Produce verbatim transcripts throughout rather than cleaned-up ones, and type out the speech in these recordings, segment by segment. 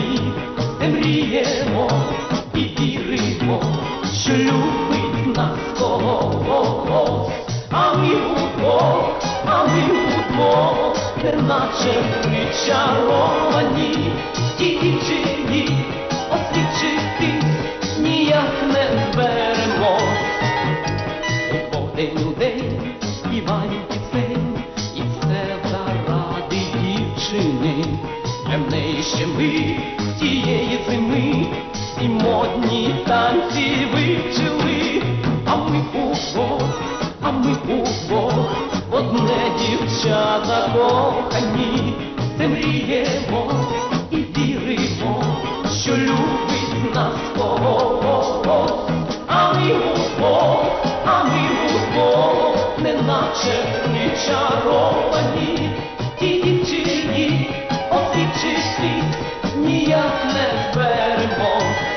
закохані, де мріємо і віримо, що любить нас Бог. А ми удвох, а ми удвох, неначе причаровані, ті дівчині освічитись ніяк не зберемо. Удвох день у день співають пісень, і все заради дівчини. Для в неї ще ми тієї зими і модні танці вивчили. А ми удвох, а ми удвох, в одне дівча закохані, де мріємо і віримо, що любить нас Бог. А ми удвох, а ми удвох, неначе причаровані, ті дівчині освічитись ніяк не зберемо.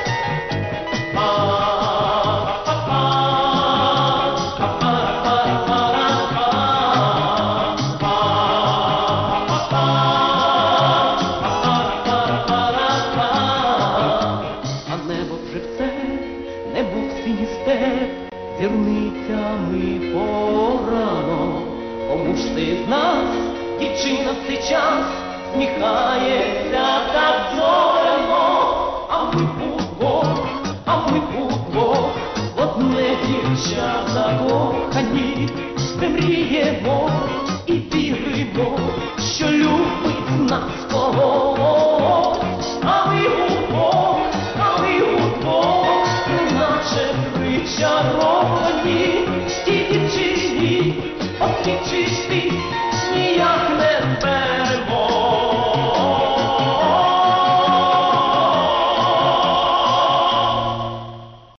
Небо синій степ, зірницями порано. Кому ж ти з нас, дівчина, в цей час сміхається так зоряно? А ми удвох, а ми удвох, в одне дівча закохані, де мріємо і віримо, що любить нас Бог. А ми удвох, а ми удвох, неначе причаровані.